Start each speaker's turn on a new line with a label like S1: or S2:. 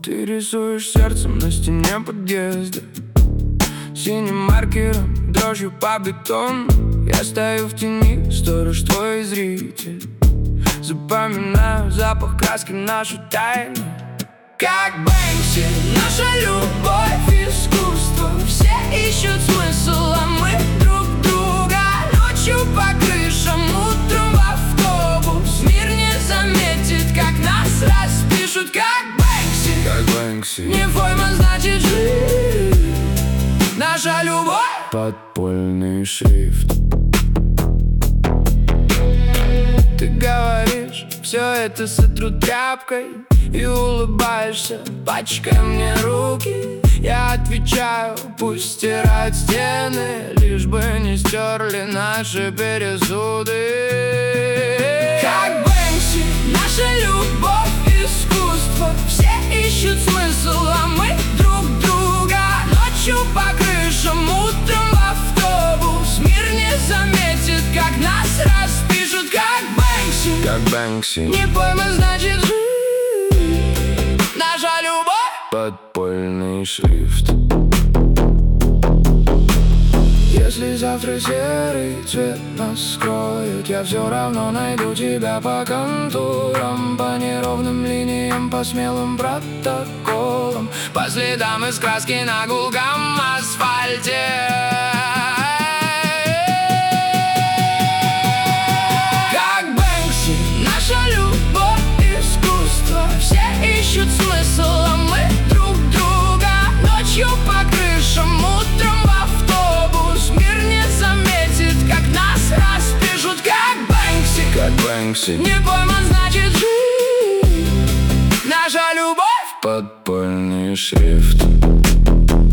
S1: Ты рисуешь сердцем на стене подъезда, синим маркером, дрожью по бетону. Я стою в тени, сторож твой зритель. Запоминаю запах краски, нашу тайну. Как Бэнкси, наша любовь, искусство. Все ищут смысл, а мы друг друга. Ночью по крышам, утром в автобус. Мир не заметит, как нас распишут. Как Бэнкси, не пойма, значит жизнь. Наша любовь, подпольный шрифт. Ты говоришь, все это сотру тряпкой, и улыбаешься, пачкай мне руки. Я отвечаю, пусть стирают стены, лишь бы не стерли наши пересуды. Как Бэнкси, наша любовь, искусство. Все ищут смысл, а мы друг друга. Ночью по крышам, утром в автобус. Мир не заметит, как нас распишут. Как Бэнкси, не пойма, значит жизнь. Наша любовь, подпольный шрифт. Если завтра серый цвет нас скроет, я все равно найду тебя по контурам, по неровным линиям, по смелым протоколам, по следам из краски на гулком асфальте. Наша любовь, искусство. Все ищут смысл, а мы друг друга. Ночью по крышам, утром в автобус. Мир не заметит, как нас распишут. Как Бэнкси, не пойма, значит жизнь. Наша любовь, подпольный шрифт.